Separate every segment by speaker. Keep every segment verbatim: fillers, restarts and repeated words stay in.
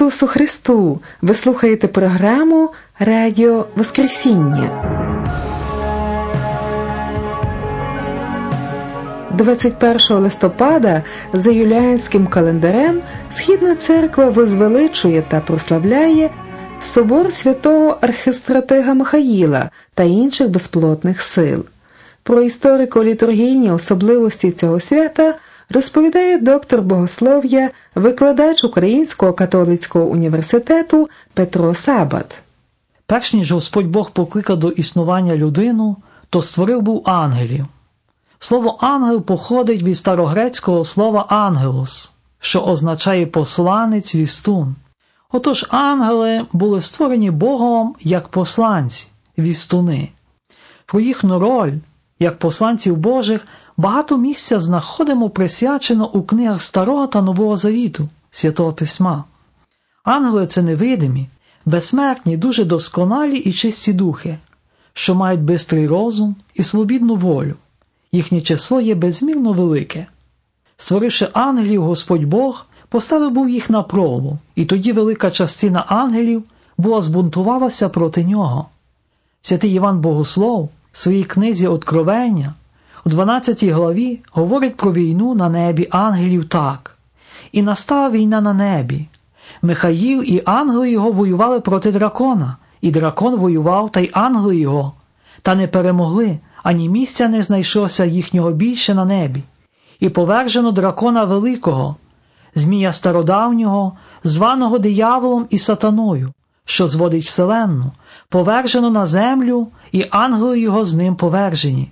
Speaker 1: Ісусу Христу! Ви слухаєте програму «Радіо Воскресіння». двадцять першого листопада за юліанським календарем Східна церква возвеличує та прославляє собор святого архистратига Михаїла та інших безплотних сил. Про історико-літургійні особливості цього свята розповідає доктор богослов'я, викладач Українського католицького університету Петро Сабат.
Speaker 2: Перш ніж Господь Бог покликав до існування людину, то створив був ангелів. Слово «ангел» походить від старогрецького слова «ангелос», що означає «посланець, вістун». Отож ангели були створені Богом як посланці, вістуни. Про їхню роль, як посланців Божих, багато місця знаходимо присвячено у книгах Старого та Нового Завіту, Святого Письма. Ангели – це невидимі, безсмертні, дуже досконалі і чисті духи, що мають бистрий розум і свобідну волю. Їхнє число є безмірно велике. Створивши ангелів, Господь Бог поставив був їх на пробу, і тоді велика частина ангелів була збунтувалася проти нього. Святий Іван Богослов в своїй книзі «Откровення» у дванадцятій главі говорить про війну на небі ангелів так. «І настала війна на небі. Михаїл і ангели його воювали проти дракона, і дракон воював, та й ангели його, та не перемогли, ані місця не знайшлося їхнього більше на небі. І повержено дракона великого, змія стародавнього, званого дияволом і сатаною, що зводить вселенну, повержено на землю, і ангели його з ним повержені».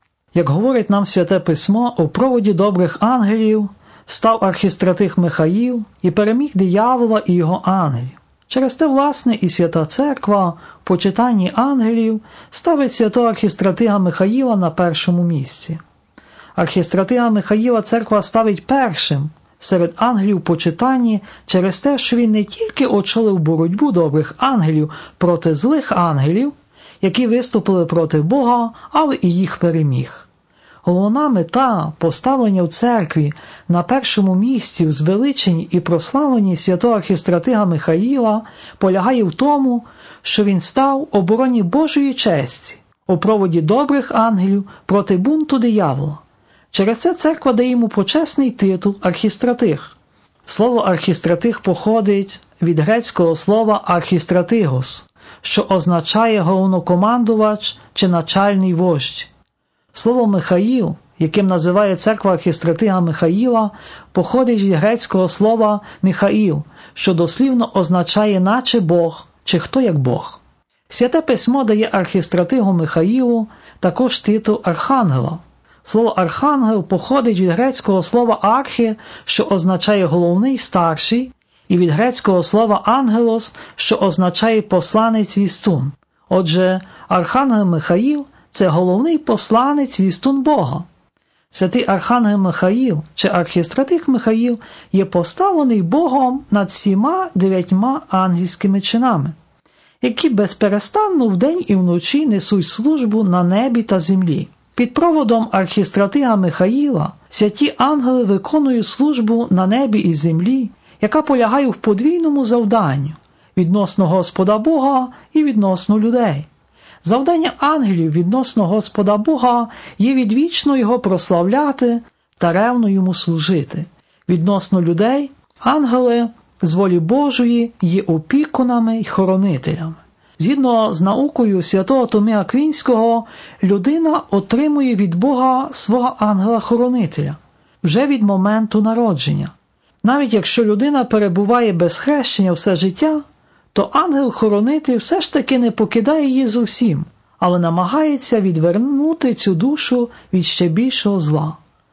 Speaker 2: Як говорить нам Святе Письмо, у проводі добрих ангелів став архистратиг Михаїл і переміг диявола і його ангелів. Через те, власне, і Свята Церква в почитанні ангелів ставить святого архистратига Михаїла на першому місці. Архистратига Михаїла Церква ставить першим серед ангелів почитанні через те, що він не тільки очолив боротьбу добрих ангелів проти злих ангелів, які виступили проти Бога, але і їх переміг. Головна мета поставлення в церкві на першому місці в звеличенні і прославленні святого архистратига Михаїла полягає в тому, що він став в обороні Божої честі, у проводі добрих ангелів проти бунту диявола. Через це церква дає йому почесний титул архистратиг. Слово архистратиг походить від грецького слова архістратигос, що означає головнокомандувач чи начальний вождь. Слово «Михаїл», яким називає церква архистратига Михаїла, походить від грецького слова «Михаїл», що дослівно означає «наче Бог» чи «хто як Бог». Святе Письмо дає архистратигу Михаїлу також титул архангела. Слово «архангел» походить від грецького слова «архі», що означає «головний, старший», і від грецького слова «ангелос», що означає «посланець-вістун». Отже, архангел Михаїл – це головний посланець вістун Бога. Святий архангел Михаїл чи архистратиг Михаїл є поставлений Богом над всіма дев'ятьма ангельськими чинами, які безперестанно вдень і вночі несуть службу на небі та землі. Під проводом архистратига Михаїла святі ангели виконують службу на небі і землі, яка полягає в подвійному завданню відносно Господа Бога і відносно людей. Завдання ангелів відносно Господа Бога є відвічно Його прославляти та ревно Йому служити. Відносно людей ангели з волі Божої є опікунами й хоронителями. Згідно з наукою святого Томи Аквінського, людина отримує від Бога свого ангела-хоронителя вже від моменту народження. Навіть якщо людина перебуває без хрещення все життя, то ангел-хоронитель все ж таки не покидає її зовсім, але намагається відвернути цю душу від ще більшого зла.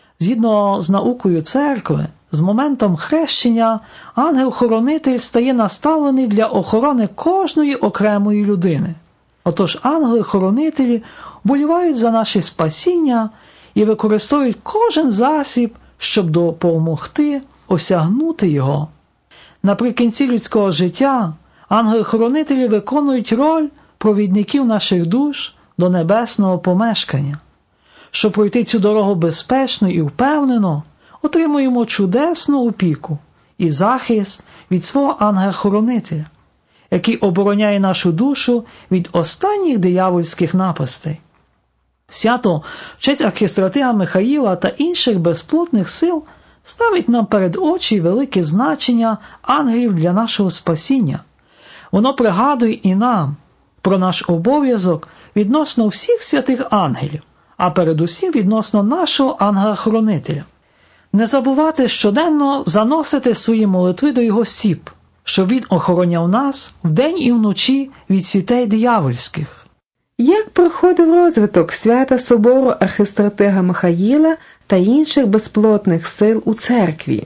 Speaker 2: Згідно з наукою церкви, з моментом хрещення ангел-хоронитель стає наставлений для охорони кожної окремої людини. Отож ангели-хоронителі вболівають за наше спасіння і використовують кожен засіб, щоб допомогти осягнути його. Наприкінці людського життя ангели-хоронителі виконують роль провідників наших душ до небесного помешкання. Щоб пройти цю дорогу безпечно і впевнено, отримуємо чудесну опіку і захист від свого ангела-хоронителя, який обороняє нашу душу від останніх диявольських напастей. Свято в честь архістратига Михаїла та інших безплотних сил ставить нам перед очі велике значення ангелів для нашого спасіння. Воно пригадує і нам про наш обов'язок відносно всіх святих ангелів, а передусім відносно нашого ангела-хоронителя. Не забувати щоденно заносити свої молитви до його стіп, щоб він охороняв нас вдень і вночі від сітей диявольських.
Speaker 1: Як проходив розвиток свята собору архістратига Михаїла та інших безплотних сил у церкві?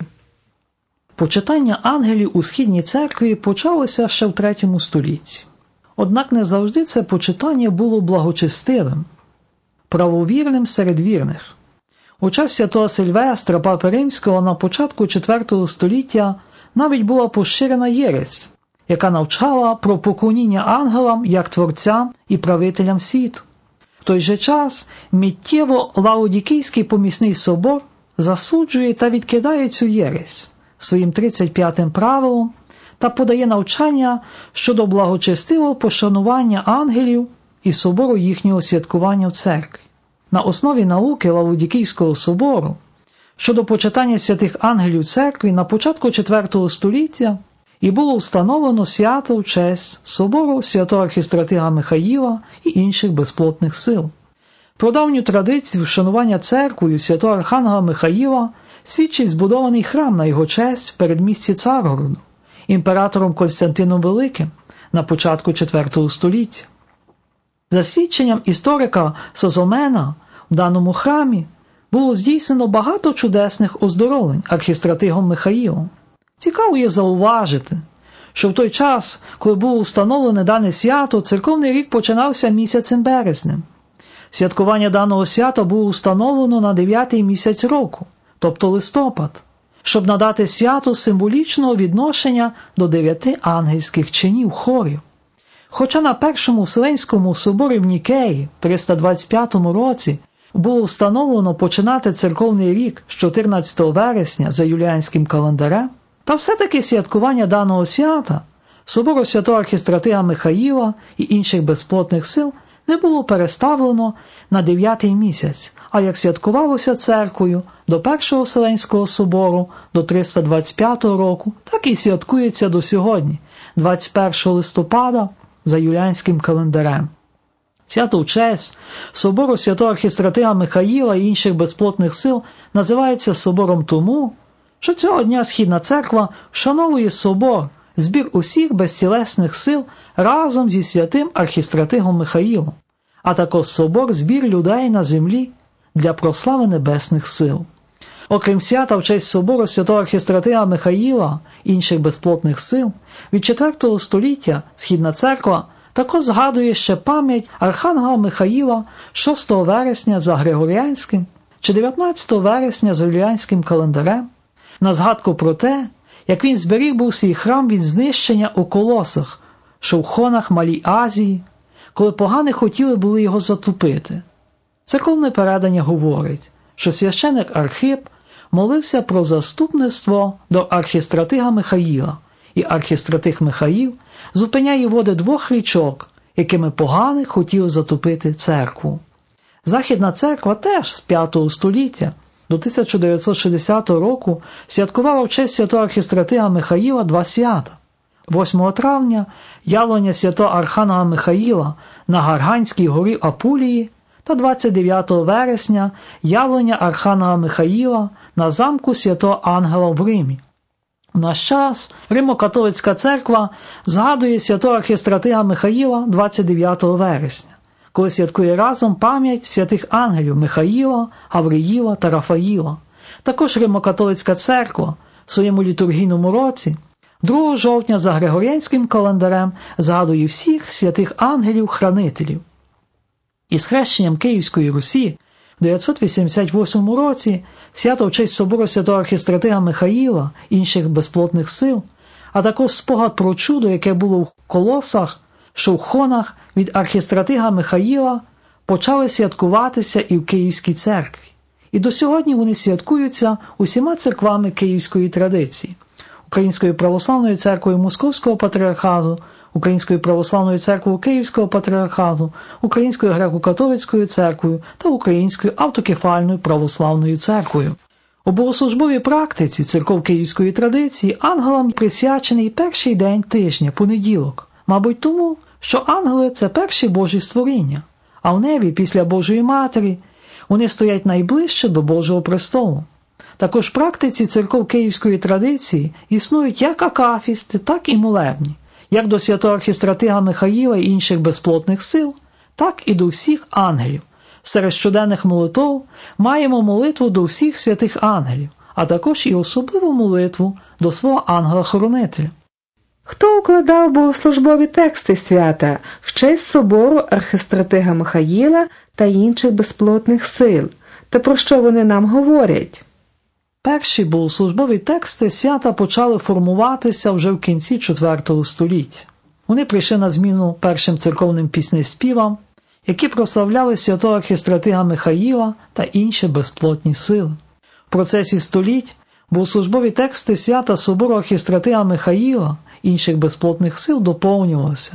Speaker 2: Почитання ангелів у Східній церкві почалося ще в третьому столітті. Однак не завжди це почитання було благочестивим, правовірним серед вірних. У час святого Сильвестра, папи Римського, на початку четвертого століття навіть була поширена єресь, яка навчала про поклоніння ангелам як творцям і правителям світу. В той же час миттєво Лаодікійський помісний собор засуджує та відкидає цю єресь своїм тридцять п'ятим правилом та подає навчання щодо благочестивого пошанування ангелів і собору їхнього святкування в церкві. На основі науки Лаодікійського собору щодо почитання святих ангелів церкві на початку четвертого століття і було встановлено свято в честь собору святого архістратига Михаїла і інших безплотних сил. Про давню традицію вшанування церквою святого архангела Михаїла свідчить збудований храм на його честь в передмісті Царгороду імператором Константином Великим на початку четвертого століття. За свідченням історика Созомена, в даному храмі було здійснено багато чудесних оздоровлень архістратигом Михаїлом. Цікаво є зауважити, що в той час, коли було встановлене дане свято, церковний рік починався місяцем березнем. Святкування даного свята було встановлено на дев'ятий місяць року, тобто листопад, щоб надати святу символічного відношення до дев'яти ангельських чинів хорів. Хоча на Першому Вселенському соборі в Нікеї в триста двадцять п'ятому році було встановлено починати церковний рік з чотирнадцятого вересня за юліанським календарем, та все-таки святкування даного свята, собору святого архістратига Михаїла і інших безплотних сил не було переставлено на дев'ятий місяць, а як святкувалося церквою до Першого Вселенського собору до триста двадцять п'ятого року, так і святкується до сьогодні, двадцять першого листопада, за юліанським календарем. Свято в честь собору святого архістратига Михаїла і інших безплотних сил називається собором тому, що цього дня Східна церква вшановує собор, збір усіх безтілесних сил разом зі святим архістратигом Михаїлом, а також собор збір людей на землі для прослави небесних сил. Окрім свята в честь собору святого архістратига Михаїла і інших безплотних сил, від четвертого століття Східна церква також згадує ще пам'ять архангела Михаїла шостого вересня за Григоріанським чи дев'ятнадцятого вересня за юліанським календарем, на згадку про те, як він зберіг був свій храм від знищення у колосах, що в Хонах Малій Азії, коли погани хотіли були його затопити. Церковне передання говорить, що священик Архип молився про заступництво до архістратига Михаїла, і архістратиг Михаїл зупиняє води двох річок, якими погани хотіли затопити церкву. Західна церква теж з п'ятого століття до тисяча дев'ятсот шістдесятого року святкувала в честь святого архістратига Михаїла два свята. восьмого травня – явлення святого архангела Михаїла на Гарганській горі Апулії та двадцять дев'ятого вересня – явлення архангела Михаїла на замку святого Ангела в Римі. В наш час Римо-католицька церква згадує святого архістратига Михаїла двадцять дев'ятого вересня, коли святкує разом пам'ять святих ангелів Михаїла, Гавриїла та Рафаїла. Також Римо-католицька церква в своєму літургійному році другого жовтня за Григоріанським календарем згадує всіх святих ангелів-хранителів. Із хрещенням Київської Русі в дев'ятсот вісімдесят восьмому році свято в честь собору святого архістратига Михаїла і інших безплотних сил, а також спогад про чудо, яке було в колосах, що в Хонах від архістратига Михаїла, почали святкуватися і в Київській церкві. І до сьогодні вони святкуються усіма церквами київської традиції. Українською православною церквою Московського патріархату, Українською православною церквою Київського патріархату, Українською греко-католицькою церквою та Українською автокефальною православною церквою. У богослужбовій практиці церков київської традиції ангелам присвячений перший день тижня, понеділок, мабуть тому, що ангели – це перші Божі створіння, а в небі після Божої Матері вони стоять найближче до Божого престолу. Також в практиці церков київської традиції існують як акафісти, так і молебні, як до святого архістратига Михаїла і інших безплотних сил, так і до всіх ангелів. Серед щоденних молитов маємо молитву до всіх святих ангелів, а також і особливу молитву до свого ангела-хоронителя.
Speaker 1: Хто укладав богослужбові тексти свята в честь собору архистратига Михаїла та інших безплотних сил? Та про що вони нам говорять?
Speaker 2: Перші богослужбові тексти свята почали формуватися вже в кінці четвертого століття. Вони прийшли на зміну першим церковним піснеспівам, які прославляли святого архістратига Михаїла та інші безплотні сили. В процесі століть богослужбові тексти свята собору архістратига Михаїла і інших безплотних сил доповнювалися.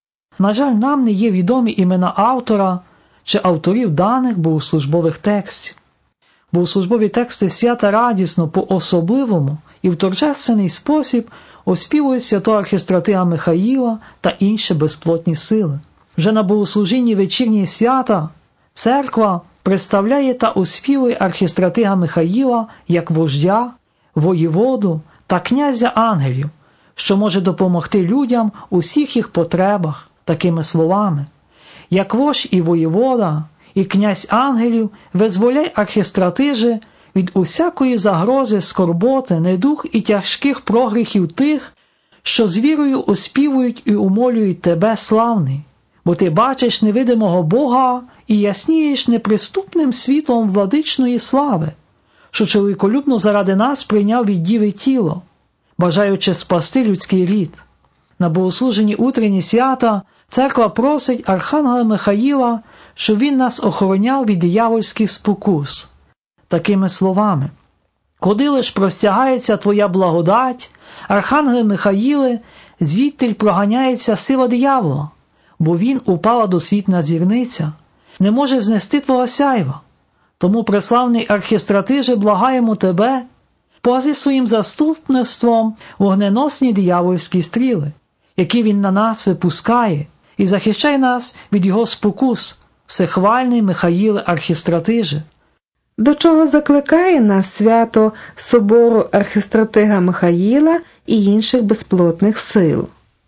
Speaker 2: На жаль, нам не є відомі імена автора чи авторів даних богослужбових текстів. Богослужбові тексти свята радісно, по-особливому і в торжественний спосіб оспівують святого архістратига Михаїла та інші безплотні сили. Вже на богослужінні вечірньої свята церква представляє та оспівує архістратига Михаїла як вождя, воєводу та князя ангелів, що може допомогти людям у всіх їх потребах такими словами: «Як вождь і воєвода, і князь ангелів, визволяй архістратиже від усякої загрози, скорботи, недух і тяжких прогріхів тих, що з вірою оспівують і умолюють тебе, славний, бо ти бачиш невидимого Бога і яснієш неприступним світлом владичної слави, що чоловіколюбно заради нас прийняв від діви тіло, бажаючи спасти людський рід». На богослуженні утренні свята церква просить архангела Михаїла, щоб він нас охороняв від диявольських спокус, такими словами: «Куди лиш простягається твоя благодать, архангеле Михаїле, звідтиль проганяється сила диявола, бо він упала досвітна зірниця, не може знести твого сяйва. Тому, преславний архістратиже, благаємо тебе, погази своїм заступництвом вогненосні диявольські стріли, які він на нас випускає, і захищай нас від його спокус, всехвальний Михаїле архістратиже».
Speaker 1: До чого закликає нас свято собору архістратига Михаїла і інших безплотних сил?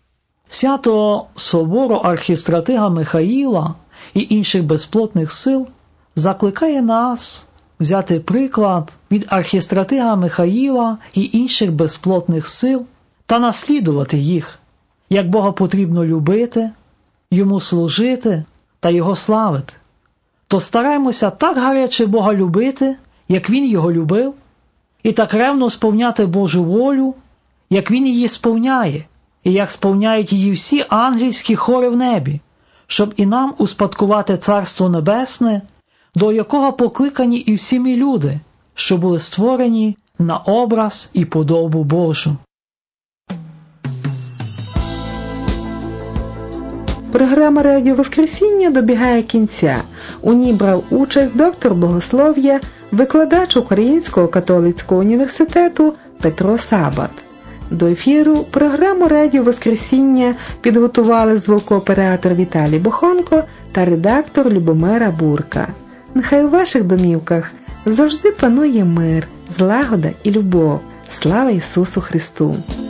Speaker 2: Свято собору архістратига Михаїла і інших безплотних сил закликає нас взяти приклад від архістратига Михаїла і інших безплотних сил та наслідувати їх, як Бога потрібно любити, йому служити та його славити. То стараємося так гаряче Бога любити, як він його любив, і так ревно сповняти Божу волю, як він її сповняє, і як сповняють її всі ангельські хори в небі, щоб і нам успадкувати Царство Небесне, до якого покликані і всі ми люди, що були створені на образ і подобу Божу.
Speaker 1: Програма «Радіо Воскресіння» добігає кінця. У ній брав участь доктор богослов'я, викладач Українського католицького університету Петро Сабат. До ефіру програму «Радіо Воскресіння» підготували звукооператор Віталій Бохонко та редактор Любомира Бурка. Нехай у ваших домівках завжди панує мир, злагода і любов. Слава Ісусу Христу!